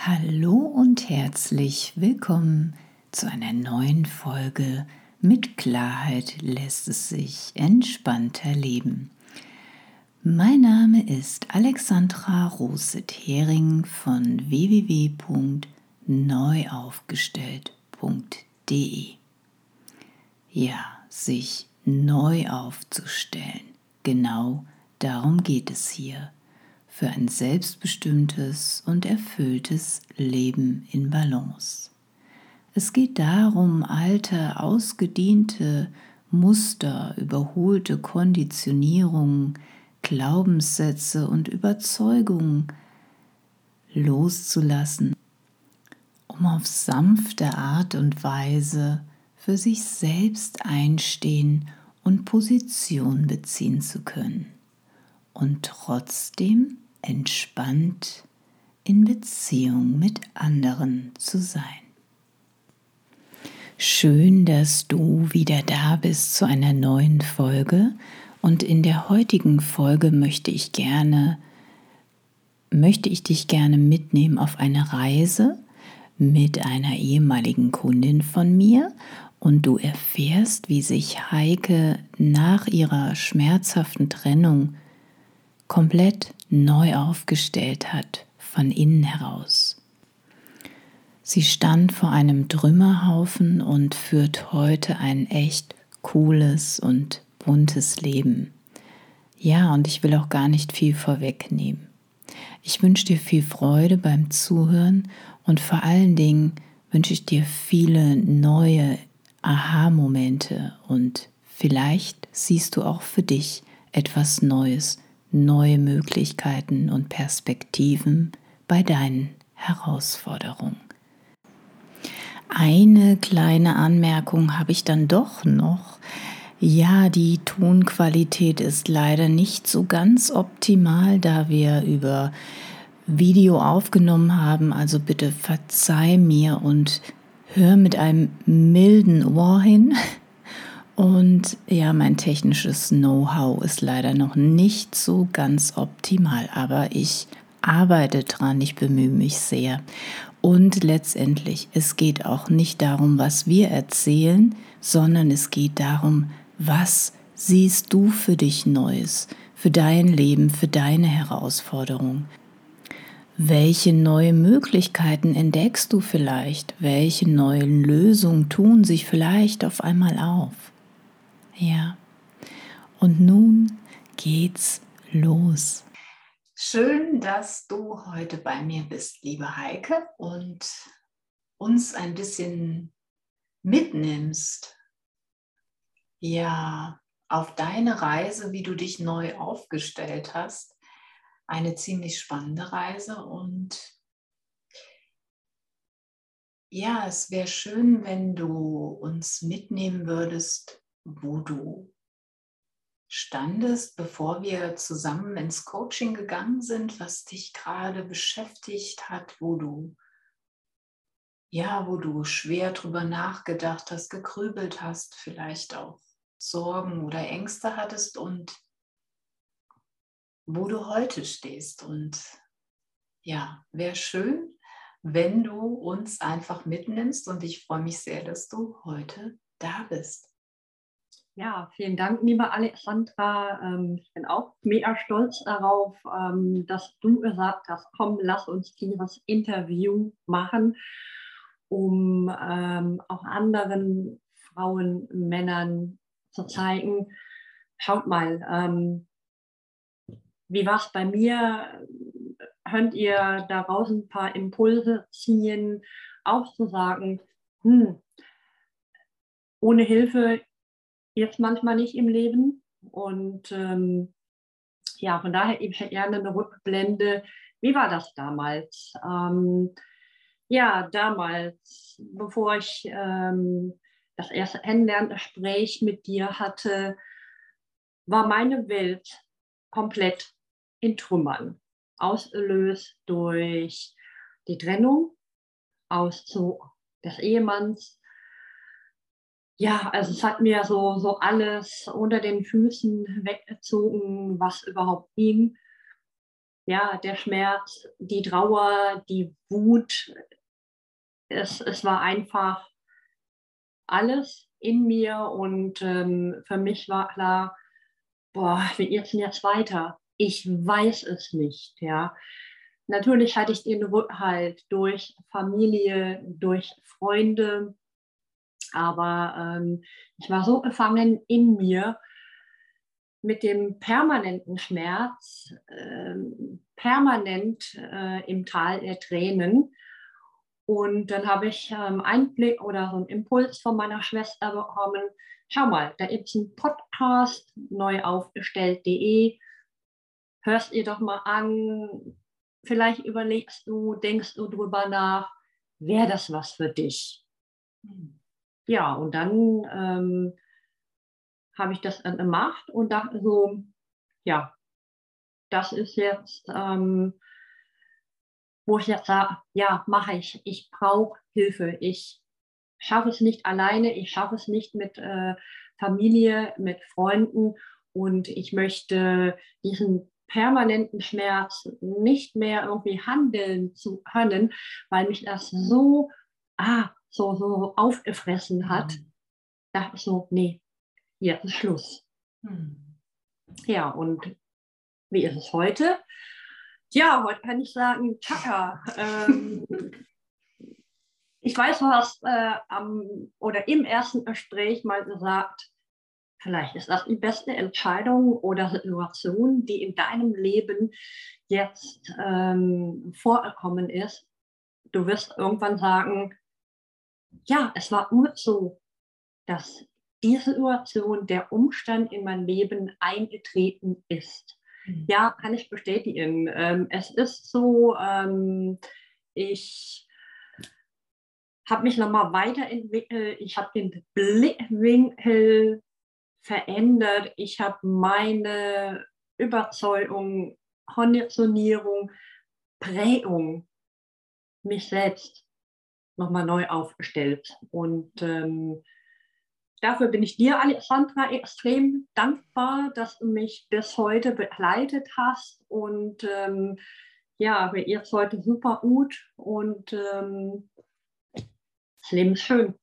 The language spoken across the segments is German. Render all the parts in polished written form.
Hallo und herzlich willkommen zu einer neuen Folge. Mit Klarheit lässt es sich entspannter leben. Mein Name ist Alexandra Roset-Hering von www.neuaufgestellt.de. Ja, sich neu aufzustellen, genau darum geht es hier. Für ein selbstbestimmtes und erfülltes Leben in Balance. Es geht darum, alte, ausgediente Muster, überholte Konditionierungen, Glaubenssätze und Überzeugungen loszulassen, um auf sanfte Art und Weise für sich selbst einstehen und Position beziehen zu können und trotzdem entspannt in Beziehung mit anderen zu sein. Schön, dass du wieder da bist zu einer neuen Folge, und in der heutigen Folge möchte ich dich gerne mitnehmen auf eine Reise mit einer ehemaligen Kundin von mir, und du erfährst, wie sich Heike nach ihrer schmerzhaften Trennung komplett neu aufgestellt hat, von innen heraus. Sie stand vor einem Trümmerhaufen und führt heute ein echt cooles und buntes Leben. Ja, und ich will auch gar nicht viel vorwegnehmen. Ich wünsche dir viel Freude beim Zuhören und vor allen Dingen wünsche ich dir viele neue Aha-Momente, und vielleicht siehst du auch für dich etwas Neues, neue Möglichkeiten und Perspektiven bei deinen Herausforderungen. Eine kleine Anmerkung habe ich dann doch noch. Ja, die Tonqualität ist leider nicht so ganz optimal, da wir über Video aufgenommen haben. Also bitte verzeih mir und hör mit einem milden Ohr hin. Und ja, mein technisches Know-how ist leider noch nicht so ganz optimal, aber ich arbeite dran, ich bemühe mich sehr. Und letztendlich, es geht auch nicht darum, was wir erzählen, sondern es geht darum, was siehst du für dich Neues, für dein Leben, für deine Herausforderung. Welche neue Möglichkeiten entdeckst du vielleicht? Welche neuen Lösungen tun sich vielleicht auf einmal auf? Ja, und nun geht's los. Schön, dass du heute bei mir bist, liebe Heike, und uns ein bisschen mitnimmst, ja, auf deine Reise, wie du dich neu aufgestellt hast. Eine ziemlich spannende Reise, und ja, es wäre schön, wenn du uns mitnehmen würdest, wo du standest, bevor wir zusammen ins Coaching gegangen sind, was dich gerade beschäftigt hat, wo du schwer drüber nachgedacht hast, gegrübelt hast, vielleicht auch Sorgen oder Ängste hattest, und wo du heute stehst. Und ja, wäre schön, wenn du uns einfach mitnimmst, und ich freue mich sehr, dass du heute da bist. Ja, vielen Dank, liebe Alexandra. Ich bin auch mega stolz darauf, dass du gesagt hast, komm, lass uns dieses Interview machen, um auch anderen Frauen, Männern zu zeigen, schaut mal, wie war es bei mir? Könnt ihr daraus ein paar Impulse ziehen, auch zu sagen, ohne Hilfe jetzt manchmal nicht im Leben. Und ja, von daher eben gerne eine Rückblende. Wie war das damals? Ja, damals, bevor ich das erste Kennenlerngespräch mit dir hatte, war meine Welt komplett in Trümmern. Ausgelöst durch die Trennung, Auszug des Ehemanns. Ja, also es hat mir so alles unter den Füßen weggezogen, was überhaupt ging. ja, der Schmerz, die Trauer, die Wut. Es war einfach alles in mir und für mich war klar, boah, wie geht's denn jetzt weiter? Ich weiß es nicht, ja. Natürlich hatte ich den Rückhalt durch Familie, durch Freunde, aber ich war so gefangen in mir mit dem permanenten Schmerz, permanent im Tal der Tränen. Und dann habe ich einen Blick oder so einen Impuls von meiner Schwester bekommen. Schau mal, da gibt es einen Podcast, neuaufgestellt.de. Hörst ihr doch mal an. Vielleicht überlegst du, denkst du drüber nach, wäre das was für dich? Ja, und dann habe ich das dann gemacht und dachte so, ja, das ist jetzt, wo ich jetzt sage, ja, mache ich. Ich brauche Hilfe. Ich schaffe es nicht alleine. Ich schaffe es nicht mit Familie, mit Freunden. Und ich möchte diesen permanenten Schmerz nicht mehr irgendwie handeln zu können, weil mich das so, so aufgefressen hat. Da dachte ich so, nee, jetzt ist Schluss. Ja, und wie ist es heute? Ja, heute kann ich sagen, Chaka. Ich weiß, du hast oder im ersten Gespräch mal gesagt, vielleicht ist das die beste Entscheidung oder Situation, die in deinem Leben jetzt vorgekommen ist. Du wirst irgendwann sagen, ja, es war nur so, dass diese Situation, der Umstand in mein Leben eingetreten ist. Ja, kann ich bestätigen. Es ist so, ich habe mich nochmal weiterentwickelt, ich habe den Blickwinkel verändert, ich habe meine Überzeugung, Konditionierung, Prägung, mich selbst nochmal neu aufgestellt. Und dafür bin ich dir, Alexandra, extrem dankbar, dass du mich bis heute begleitet hast. Und ja, mir geht's heute super gut und das Leben ist schön.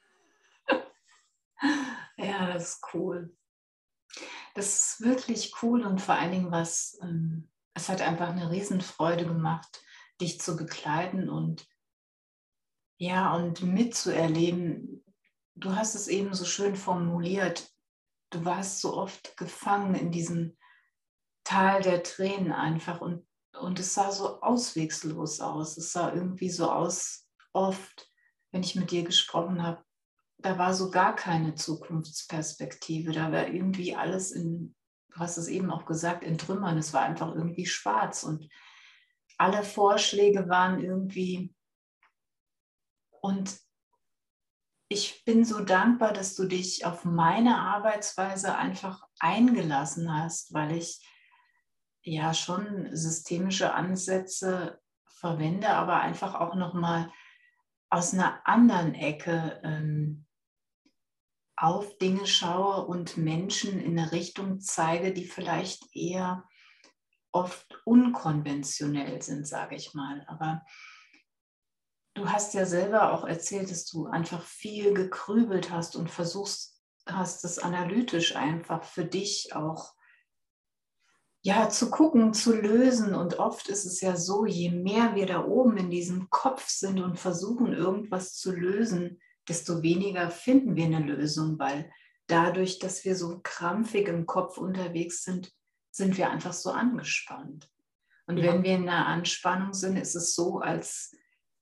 Ja, das ist cool. Das ist wirklich cool und vor allen Dingen es hat einfach eine Riesenfreude gemacht, dich zu begleiten und ja, und mitzuerleben. Du hast es eben so schön formuliert. Du warst so oft gefangen in diesem Tal der Tränen einfach und es sah so auswegslos aus. Es sah irgendwie so aus, oft, wenn ich mit dir gesprochen habe, da war so gar keine Zukunftsperspektive. Da war irgendwie alles du hast es eben auch gesagt, in Trümmern. Es war einfach irgendwie schwarz und alle Vorschläge waren irgendwie. Und ich bin so dankbar, dass du dich auf meine Arbeitsweise einfach eingelassen hast, weil ich ja schon systemische Ansätze verwende, aber einfach auch nochmal aus einer anderen Ecke auf Dinge schaue und Menschen in eine Richtung zeige, die vielleicht eher oft unkonventionell sind, sage ich mal. Aber du hast ja selber auch erzählt, dass du einfach viel gegrübelt hast und hast es analytisch einfach für dich auch ja, zu gucken, zu lösen. Und oft ist es ja so, je mehr wir da oben in diesem Kopf sind und versuchen, irgendwas zu lösen, desto weniger finden wir eine Lösung, weil dadurch, dass wir so krampfig im Kopf unterwegs sind, sind wir einfach so angespannt. Und Ja. wenn wir in einer Anspannung sind, ist es so, als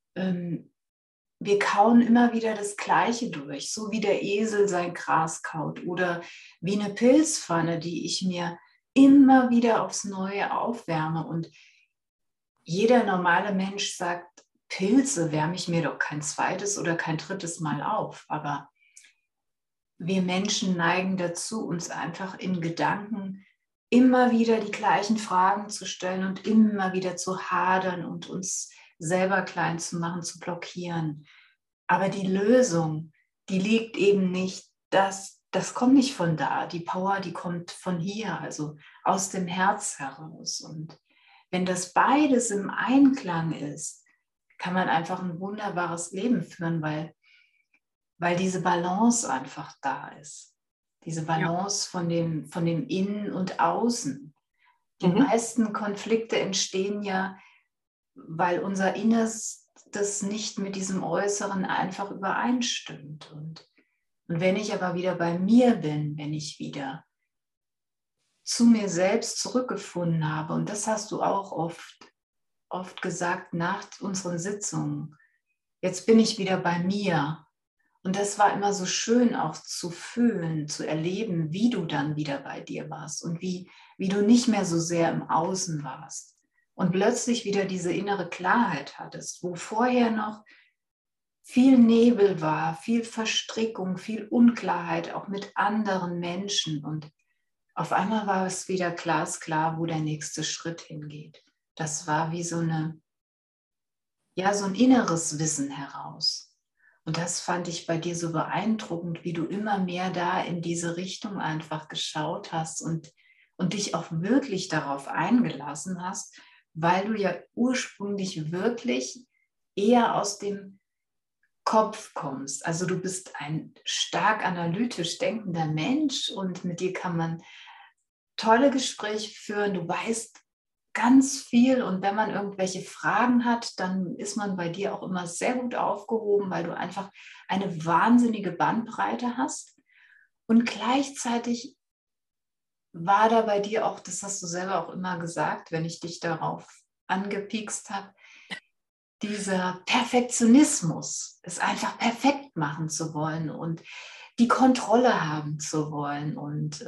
wir kauen immer wieder das Gleiche durch, so wie der Esel sein Gras kaut oder wie eine Pilzpfanne, die ich mir immer wieder aufs Neue aufwärme. Und jeder normale Mensch sagt, Pilze wärme ich mir doch kein zweites oder kein drittes Mal auf. Aber wir Menschen neigen dazu, uns einfach in Gedanken immer wieder die gleichen Fragen zu stellen und immer wieder zu hadern und uns selber klein zu machen, zu blockieren. Aber die Lösung, die liegt eben nicht, das kommt nicht von da. Die Power, die kommt von hier, also aus dem Herz heraus. Und wenn das beides im Einklang ist, kann man einfach ein wunderbares Leben führen, weil diese Balance einfach da ist. Diese Balance von dem Innen und Außen. Die meisten Konflikte entstehen ja, weil unser Inneres das nicht mit diesem Äußeren einfach übereinstimmt. Und wenn ich aber wieder bei mir bin, wenn ich wieder zu mir selbst zurückgefunden habe, und das hast du auch oft gesagt nach unseren Sitzungen, jetzt bin ich wieder bei mir. Und das war immer so schön auch zu fühlen, zu erleben, wie du dann wieder bei dir warst und wie du nicht mehr so sehr im Außen warst und plötzlich wieder diese innere Klarheit hattest, wo vorher noch viel Nebel war, viel Verstrickung, viel Unklarheit, auch mit anderen Menschen. Und auf einmal war es wieder glasklar, wo der nächste Schritt hingeht. Das war wie so ein inneres Wissen heraus. Und das fand ich bei dir so beeindruckend, wie du immer mehr da in diese Richtung einfach geschaut hast und dich auch wirklich darauf eingelassen hast, weil du ja ursprünglich wirklich eher aus dem Kopf kommst. Also du bist ein stark analytisch denkender Mensch und mit dir kann man tolle Gespräche führen. Du weißt ganz viel und wenn man irgendwelche Fragen hat, dann ist man bei dir auch immer sehr gut aufgehoben, weil du einfach eine wahnsinnige Bandbreite hast. Und gleichzeitig war da bei dir auch, das hast du selber auch immer gesagt, wenn ich dich darauf angepiekst habe, dieser Perfektionismus, es einfach perfekt machen zu wollen und die Kontrolle haben zu wollen. Und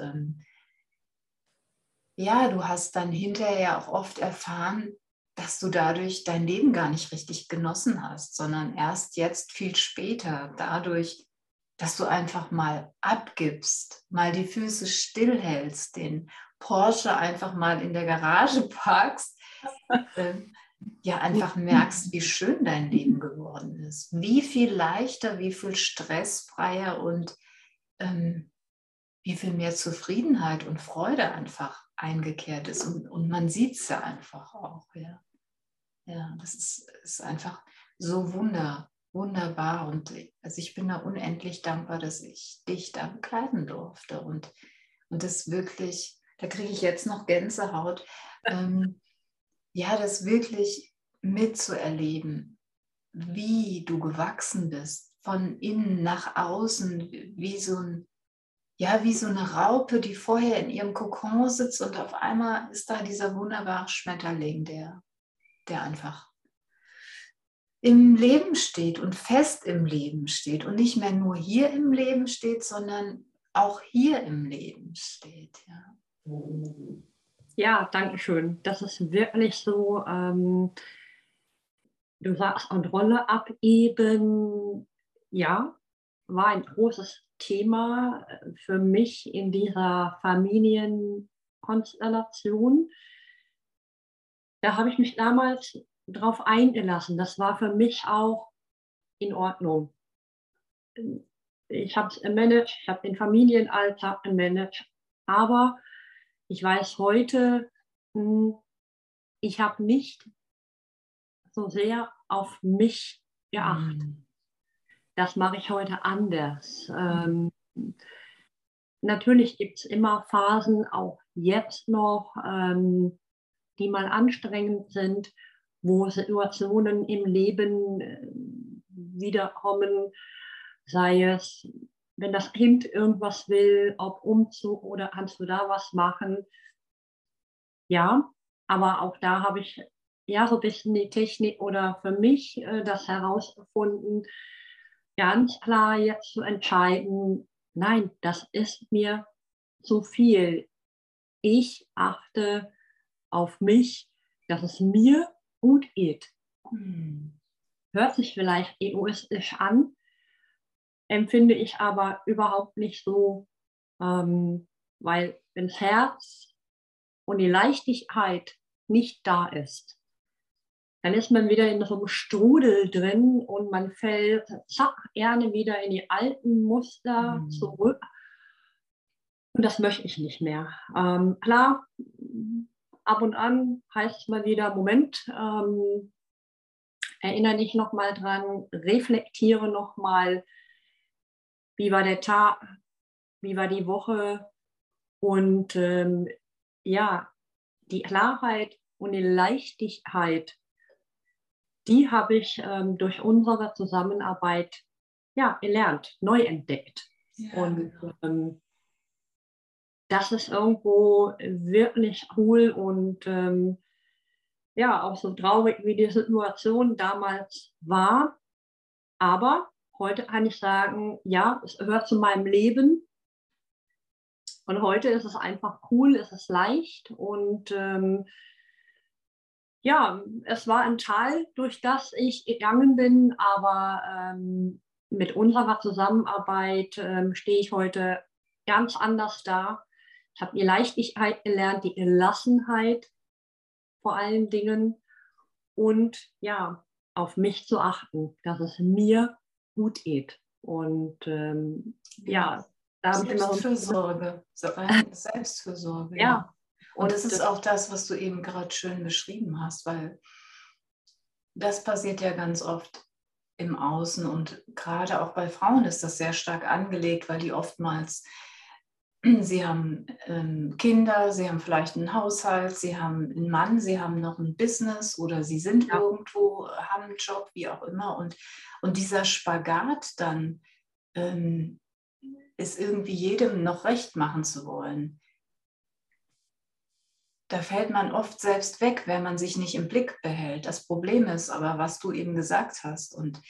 du hast dann hinterher auch oft erfahren, dass du dadurch dein Leben gar nicht richtig genossen hast, sondern erst jetzt viel später, dadurch, dass du einfach mal abgibst, mal die Füße stillhältst, den Porsche einfach mal in der Garage parkst, einfach merkst, wie schön dein Leben geworden ist, wie viel leichter, wie viel stressfreier und wie viel mehr Zufriedenheit und Freude einfach eingekehrt ist. Und man sieht es ja einfach auch. Das ist einfach so wunderbar. Und also ich bin da unendlich dankbar, dass ich dich da begleiten durfte. Und das wirklich, da kriege ich jetzt noch Gänsehaut, das wirklich mitzuerleben, wie du gewachsen bist, von innen nach außen, wie so eine Raupe, die vorher in ihrem Kokon sitzt und auf einmal ist da dieser wunderbare Schmetterling, der einfach im Leben steht und fest im Leben steht und nicht mehr nur hier im Leben steht, sondern auch hier im Leben steht. Ja, danke schön. Das ist wirklich so, du sagst Kontrolle abgeben, ja, war ein großes Thema für mich in dieser Familienkonstellation. Da habe ich mich damals drauf eingelassen. Das war für mich auch in Ordnung. Ich habe es gemanagt, ich habe den Familienalltag gemanagt, aber ich weiß heute, ich habe nicht so sehr auf mich geachtet. Das mache ich heute anders. Natürlich gibt es immer Phasen, auch jetzt noch, die mal anstrengend sind, wo Situationen im Leben wiederkommen, sei es, wenn das Kind irgendwas will, ob Umzug oder kannst du da was machen. Ja, aber auch da habe ich so ein bisschen die Technik oder für mich das herausgefunden, ganz klar jetzt zu entscheiden, nein, das ist mir zu viel. Ich achte auf mich, dass es mir gut geht. Hört sich vielleicht egoistisch an, empfinde ich aber überhaupt nicht so, weil wenn das Herz und die Leichtigkeit nicht da ist, dann ist man wieder in so einem Strudel drin und man fällt zack, gerne wieder in die alten Muster zurück. Und das möchte ich nicht mehr. Klar, ab und an heißt es mal wieder, Moment, erinnere dich nochmal dran, reflektiere nochmal, wie war der Tag, wie war die Woche und ja, die Klarheit und die Leichtigkeit, die habe ich durch unsere Zusammenarbeit ja, erlernt, neu entdeckt. Ja, und genau. Das ist irgendwo wirklich cool und ja, auch so traurig, wie die Situation damals war. Aber heute kann ich sagen, ja, es gehört zu meinem Leben. Und heute ist es einfach cool, es ist leicht und ja, es war ein Tal, durch das ich gegangen bin, aber mit unserer Zusammenarbeit stehe ich heute ganz anders da. Ich habe die Leichtigkeit gelernt, die Gelassenheit vor allen Dingen und ja, auf mich zu achten, dass es mir gut geht. Und ja, da habe ich immer so Selbstfürsorge, Selbstfürsorge, ja. ja. Und das ist auch das, was du eben gerade schön beschrieben hast, weil das passiert ja ganz oft im Außen und gerade auch bei Frauen ist das sehr stark angelegt, weil die oftmals, sie haben Kinder, sie haben vielleicht einen Haushalt, sie haben einen Mann, sie haben noch ein Business oder sie sind Ja. irgendwo, haben einen Job, wie auch immer. Und dieser Spagat dann ist irgendwie jedem noch recht machen zu wollen. Da fällt man oft selbst weg, wenn man sich nicht im Blick behält. Das Problem ist aber, was du eben gesagt hast, und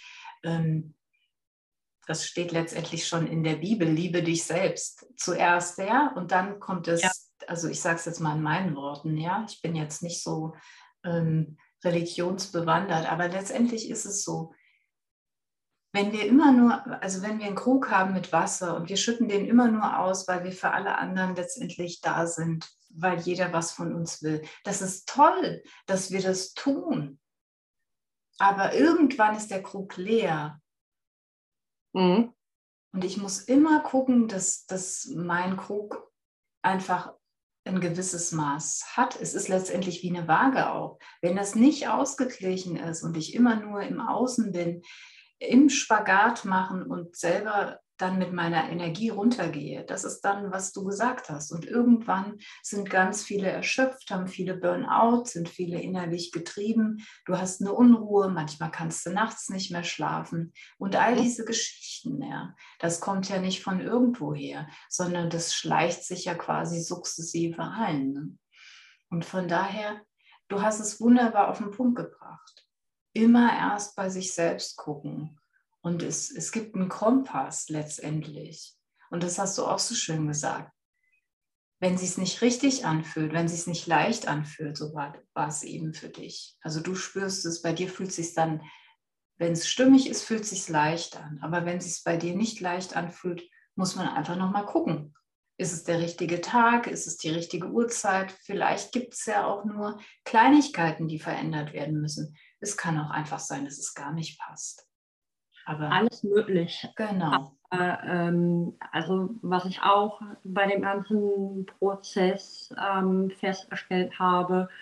das steht letztendlich schon in der Bibel, liebe dich selbst zuerst, ja, und dann kommt es, Ja. also ich sage es jetzt mal in meinen Worten, ja, ich bin jetzt nicht so religionsbewandert, aber letztendlich ist es so, wenn wir immer nur, also wenn wir einen Krug haben mit Wasser und wir schütten den immer nur aus, weil wir für alle anderen letztendlich da sind, weil jeder was von uns will. Das ist toll, dass wir das tun. Aber irgendwann ist der Krug leer. Mhm. Und ich muss immer gucken, dass mein Krug einfach ein gewisses Maß hat. Es ist letztendlich wie eine Waage auch. Wenn das nicht ausgeglichen ist und ich immer nur im Außen bin, im Spagat machen und selber dann mit meiner Energie runtergehe. Das ist dann, was du gesagt hast. Und irgendwann sind ganz viele erschöpft, haben viele Burnout, sind viele innerlich getrieben. Du hast eine Unruhe, manchmal kannst du nachts nicht mehr schlafen. Und all diese Geschichten, ja, das kommt ja nicht von irgendwoher, sondern das schleicht sich ja quasi sukzessive ein. Ne? Und von daher, du hast es wunderbar auf den Punkt gebracht. Immer erst bei sich selbst gucken. Und es gibt einen Kompass letztendlich. Und das hast du auch so schön gesagt. Wenn es sich nicht richtig anfühlt, wenn es sich nicht leicht anfühlt, so war es eben für dich. Also du spürst es, bei dir fühlt es sich dann, wenn es stimmig ist, fühlt es sich leicht an. Aber wenn es sich bei dir nicht leicht anfühlt, muss man einfach nochmal gucken. Ist es der richtige Tag? Ist es die richtige Uhrzeit? Vielleicht gibt es ja auch nur Kleinigkeiten, die verändert werden müssen. Es kann auch einfach sein, dass es gar nicht passt. Aber Alles möglich. genau. Also was ich auch bei dem ganzen Prozess festgestellt habe,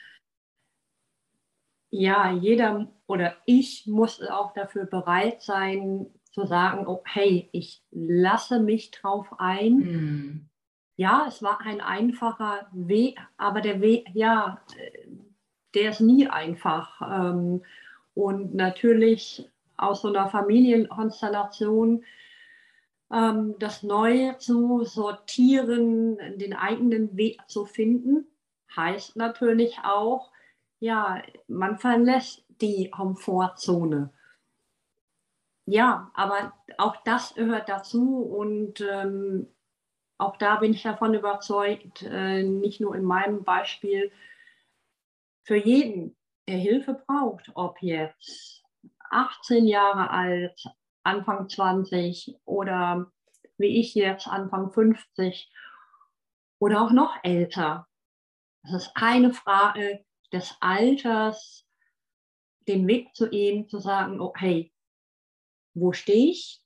ja, jeder oder ich muss auch dafür bereit sein zu sagen, oh, hey, ich lasse mich drauf ein. Hm. Ja, es war ein einfacher Weg, aber der Weg, ja, der ist nie einfach. Und natürlich aus so einer Familienkonstellation das Neue zu sortieren, den eigenen Weg zu finden, heißt natürlich auch, ja, man verlässt die Komfortzone. Ja, aber auch das gehört dazu und auch da bin ich davon überzeugt, nicht nur in meinem Beispiel, für jeden, der Hilfe braucht, ob jetzt 18 Jahre alt, Anfang 20 oder wie ich jetzt Anfang 50 oder auch noch älter. Es ist keine Frage des Alters, den Weg zu gehen, zu sagen, oh, hey, wo stehe ich?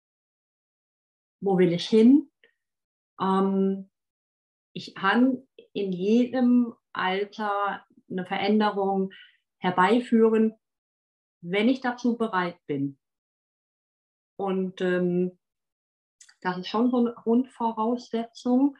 Wo will ich hin? Ich kann in jedem Alter eine Veränderung herbeiführen, wenn ich dazu bereit bin. Und das ist schon so eine Grundvoraussetzung,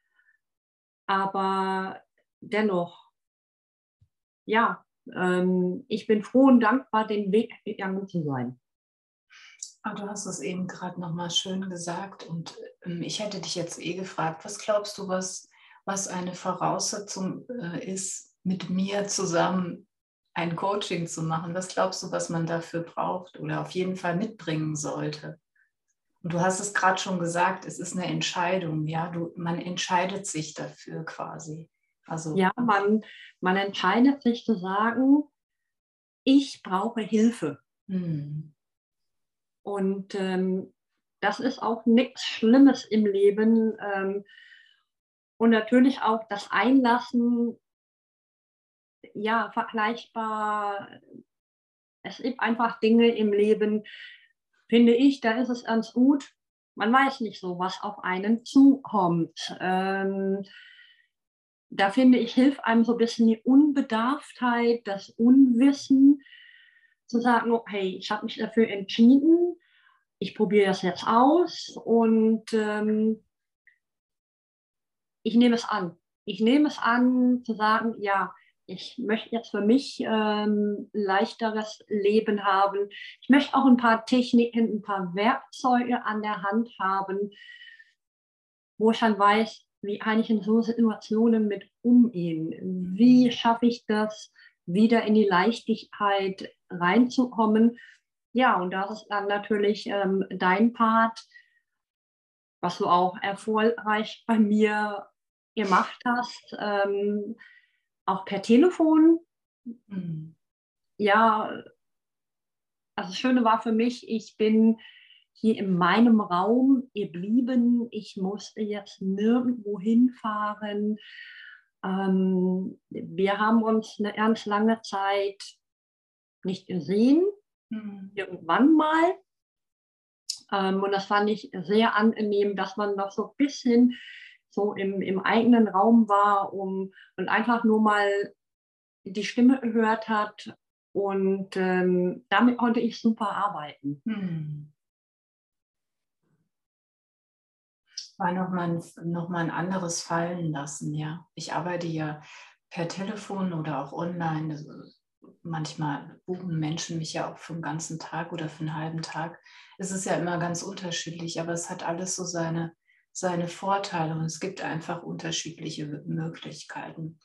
aber dennoch, ja, ich bin froh und dankbar, den Weg gegangen zu sein. Ah, du hast es eben gerade nochmal schön gesagt und ich hätte dich jetzt gefragt, was glaubst du, was eine Voraussetzung ist, mit mir zusammen ein Coaching zu machen? Was glaubst du, was man dafür braucht oder auf jeden Fall mitbringen sollte? Und du hast es gerade schon gesagt, es ist eine Entscheidung, ja, man entscheidet sich dafür quasi. Also, Ja, man entscheidet sich zu sagen, ich brauche Hilfe. Und das ist auch nichts Schlimmes im Leben. Und natürlich auch das Einlassen, ja, vergleichbar. Es gibt einfach Dinge im Leben, finde ich, da ist es ganz gut. Man weiß nicht so, was auf einen zukommt. Da finde ich, hilft einem so ein bisschen die Unbedarftheit, das Unwissen, zu sagen, oh, hey, ich habe mich dafür entschieden, ich probiere das jetzt aus und ich nehme es an. Ich nehme es an, zu sagen, ja, ich möchte jetzt für mich ein leichteres Leben haben. Ich möchte auch ein paar Techniken, ein paar Werkzeuge an der Hand haben, wo ich dann weiß, wie kann ich in so Situationen mit umgehen? Wie schaffe ich das, wieder in die Leichtigkeit reinzukommen? Ja, und das ist dann natürlich dein Part, was du auch erfolgreich bei mir gemacht hast, auch per Telefon. Ja, also das Schöne war für mich, ich bin hier in meinem Raum geblieben. Ich musste jetzt nirgendwo hinfahren. Wir haben uns eine ganz lange Zeit nicht gesehen, irgendwann mal. Und das fand ich sehr angenehm, dass man noch so ein bisschen so im eigenen Raum war und einfach nur mal die Stimme gehört hat. Und damit konnte ich super arbeiten. War noch mal ein anderes Fallen lassen, ja. Ich arbeite ja per Telefon oder auch online. Also manchmal buchen Menschen mich ja auch für einen ganzen Tag oder für einen halben Tag. Es ist ja immer ganz unterschiedlich, aber es hat alles so seine Vorteile und es gibt einfach unterschiedliche Möglichkeiten.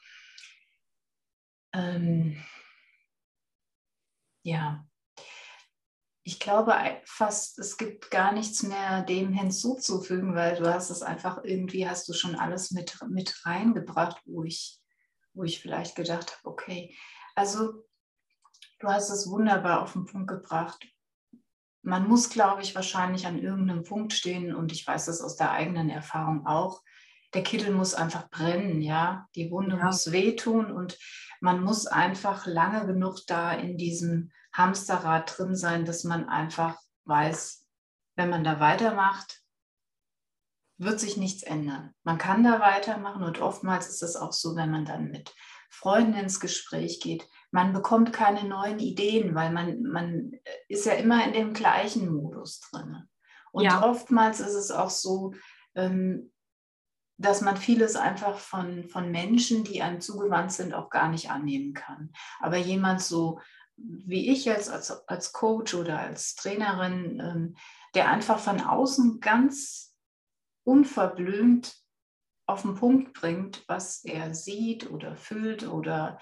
Ja, ich glaube fast, es gibt gar nichts mehr dem hinzuzufügen, weil du hast es einfach irgendwie, hast du schon alles mit reingebracht, wo ich vielleicht gedacht habe, okay, also du hast es wunderbar auf den Punkt gebracht. Man muss, glaube ich, wahrscheinlich an irgendeinem Punkt stehen und ich weiß das aus der eigenen Erfahrung auch. Der Kittel muss einfach brennen, ja. Die Wunde muss wehtun und man muss einfach lange genug da in diesem Hamsterrad drin sein, dass man einfach weiß, wenn man da weitermacht, wird sich nichts ändern. Man kann da weitermachen und oftmals ist es auch so, wenn man dann mit Freunden ins Gespräch geht, man bekommt keine neuen Ideen, weil man ist ja immer in dem gleichen Modus drin. Und oftmals ist es auch so, dass man vieles einfach von Menschen, die einem zugewandt sind, auch gar nicht annehmen kann. Aber jemand so wie ich jetzt als Coach oder als Trainerin, der einfach von außen ganz unverblümt auf den Punkt bringt, was er sieht oder fühlt oder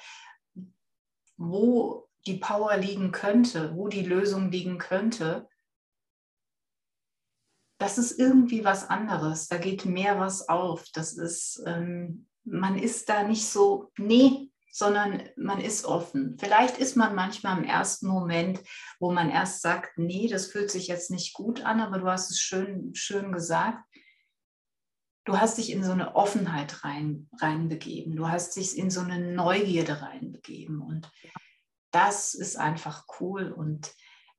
wo die Power liegen könnte, wo die Lösung liegen könnte, das ist irgendwie was anderes. Da geht mehr was auf. Das ist, man ist da nicht so, nee, sondern man ist offen. Vielleicht ist man manchmal im ersten Moment, wo man erst sagt, nee, das fühlt sich jetzt nicht gut an, aber du hast es schön gesagt. Du hast dich in so eine Offenheit reinbegeben. Du hast dich in so eine Neugierde reinbegeben. Und das ist einfach cool. Und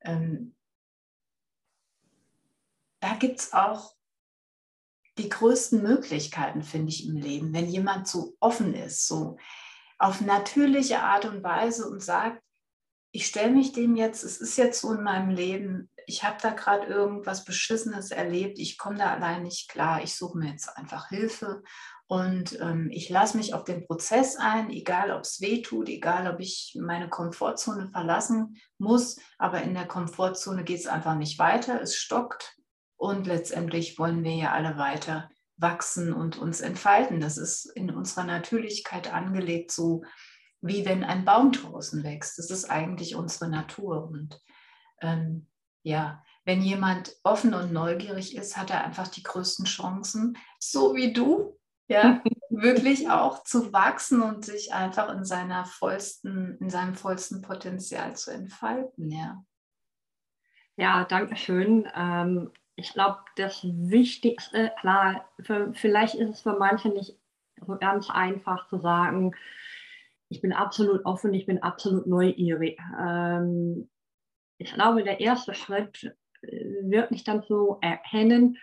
da gibt es auch die größten Möglichkeiten, finde ich, im Leben, wenn jemand so offen ist. So, auf natürliche Art und Weise und sagt, ich stelle mich dem jetzt, es ist jetzt so in meinem Leben, ich habe da gerade irgendwas Beschissenes erlebt, ich komme da allein nicht klar, ich suche mir jetzt einfach Hilfe und ich lasse mich auf den Prozess ein, egal ob es weh tut, egal ob ich meine Komfortzone verlassen muss, aber in der Komfortzone geht es einfach nicht weiter, es stockt und letztendlich wollen wir ja alle weiter wachsen und uns entfalten. Das ist in unserer Natürlichkeit angelegt, so wie wenn ein Baum draußen wächst. Das ist eigentlich unsere Natur. Und ja, wenn jemand offen und neugierig ist, hat er einfach die größten Chancen, so wie du, ja, wirklich auch zu wachsen und sich einfach in seinem vollsten Potenzial zu entfalten, ja. Ja, danke schön. Ich glaube, das Wichtigste, klar, vielleicht ist es für manche nicht so ganz einfach zu sagen, ich bin absolut offen, ich bin absolut neugierig. Ich glaube, der erste Schritt wirklich dann zu erkennen,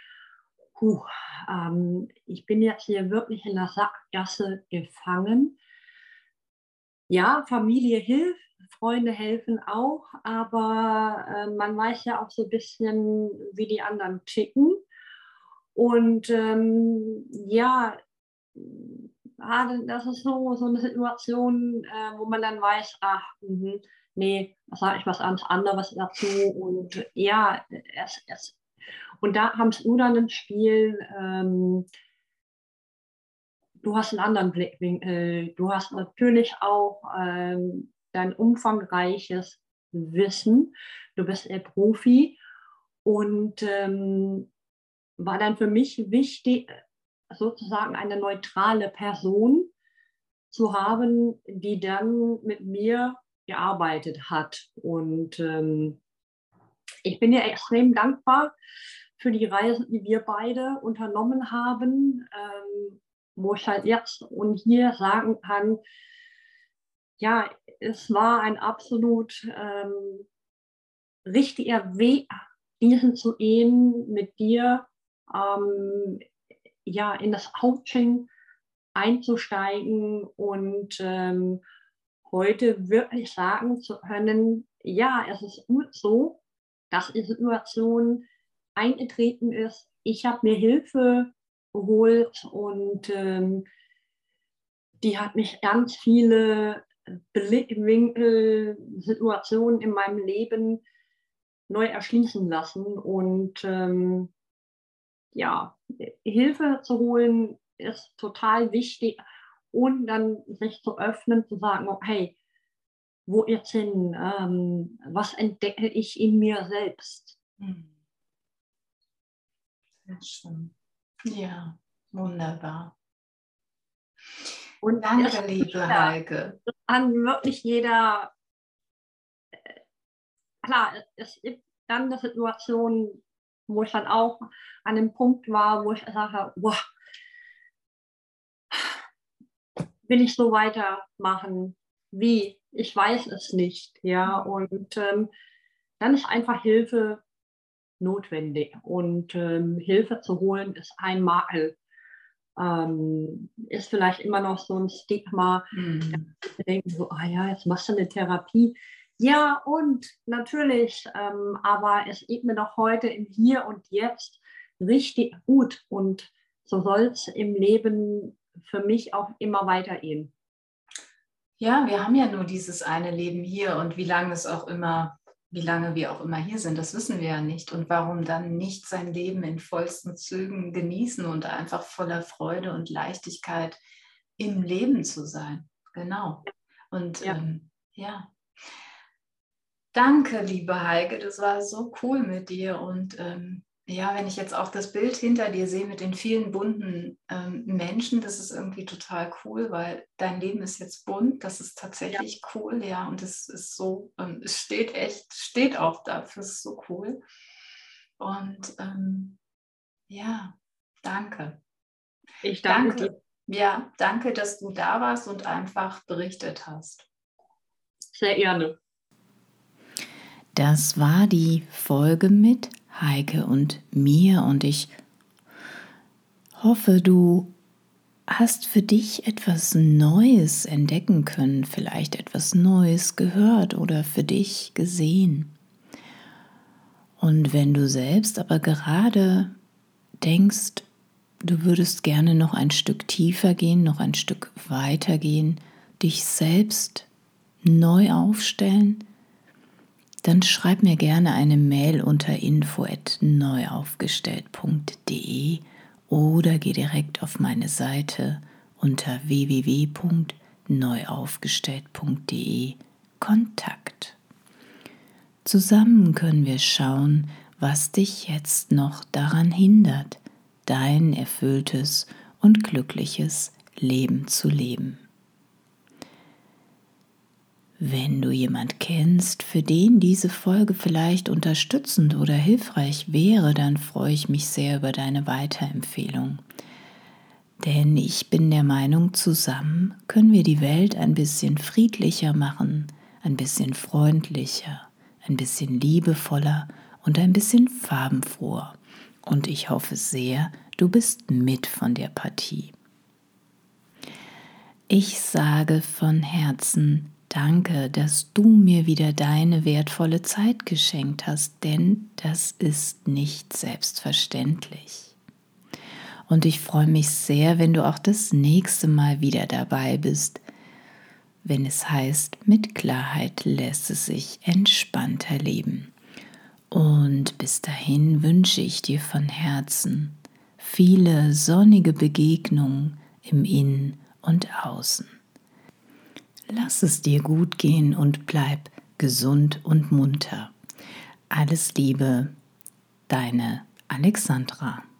ich bin jetzt hier wirklich in der Sackgasse gefangen. Ja, Familie hilft, Freunde helfen auch, aber man weiß ja auch so ein bisschen, wie die anderen ticken. Und ja, das ist so eine Situation, wo man dann weiß, nee, da sage ich was anderes dazu. Und ja, und da kommst du dann ins Spiel. Du hast einen anderen Blickwinkel. Du hast natürlich auch dein umfangreiches Wissen. Du bist der Profi und war dann für mich wichtig, sozusagen eine neutrale Person zu haben, die dann mit mir gearbeitet hat. Und ich bin dir extrem dankbar für die Reise, die wir beide unternommen haben, wo ich halt jetzt und hier sagen kann, ja, es war ein absolut richtiger Weg, diesen zu gehen, mit dir ja, in das Coaching einzusteigen und heute wirklich sagen zu können, ja, es ist gut so, dass die Situation eingetreten ist. Ich habe mir Hilfe geholt und die hat mich ganz viele Blickwinkel, Situationen in meinem Leben neu erschließen lassen. Und ja, Hilfe zu holen ist total wichtig und dann sich zu öffnen, zu sagen, hey, wo jetzt hin? Was entdecke ich in mir selbst? Sehr schön. Ja, wunderbar. Und danke, liebe Heike. Das kann wirklich jeder, klar, es gibt dann eine Situation, wo ich dann auch an dem Punkt war, wo ich sage, boah, will ich so weitermachen? Wie? Ich weiß es nicht. Ja, und dann ist einfach Hilfe notwendig. Und Hilfe zu holen ist ein Makel. Ist vielleicht immer noch so ein Stigma. Denken so, ja, jetzt machst du eine Therapie. Ja, und natürlich, aber es geht mir doch heute im Hier und Jetzt richtig gut. Und so soll es im Leben für mich auch immer weitergehen. Ja, wir haben ja nur dieses eine Leben hier und wie lange wir auch immer hier sind, das wissen wir ja nicht. Und warum dann nicht sein Leben in vollsten Zügen genießen und einfach voller Freude und Leichtigkeit im Leben zu sein? Genau. Und ja. Danke, liebe Heike, das war so cool mit dir. Und ja, wenn ich jetzt auch das Bild hinter dir sehe mit den vielen bunten Menschen, das ist irgendwie total cool, weil dein Leben ist jetzt bunt, das ist tatsächlich cool, ja, und es ist so, es steht auch dafür, es ist so cool. Und ja, danke. Ich danke dir. Ja, danke, dass du da warst und einfach berichtet hast. Sehr gerne. Das war die Folge mit Heike und mir und ich hoffe, du hast für dich etwas Neues entdecken können, vielleicht etwas Neues gehört oder für dich gesehen. Und wenn du selbst aber gerade denkst, du würdest gerne noch ein Stück tiefer gehen, noch ein Stück weiter gehen, dich selbst neu aufstellen, dann schreib mir gerne eine Mail unter info@neuaufgestellt.de oder geh direkt auf meine Seite unter www.neuaufgestellt.de Kontakt. Zusammen können wir schauen, was dich jetzt noch daran hindert, dein erfülltes und glückliches Leben zu leben. Wenn du jemand kennst, für den diese Folge vielleicht unterstützend oder hilfreich wäre, dann freue ich mich sehr über deine Weiterempfehlung. Denn ich bin der Meinung, zusammen können wir die Welt ein bisschen friedlicher machen, ein bisschen freundlicher, ein bisschen liebevoller und ein bisschen farbenfroher. Und ich hoffe sehr, du bist mit von der Partie. Ich sage von Herzen Danke, dass du mir wieder deine wertvolle Zeit geschenkt hast, denn das ist nicht selbstverständlich. Und ich freue mich sehr, wenn du auch das nächste Mal wieder dabei bist, wenn es heißt, mit Klarheit lässt es sich entspannter leben. Und bis dahin wünsche ich dir von Herzen viele sonnige Begegnungen im Innen und Außen. Lass es dir gut gehen und bleib gesund und munter. Alles Liebe, deine Alexandra.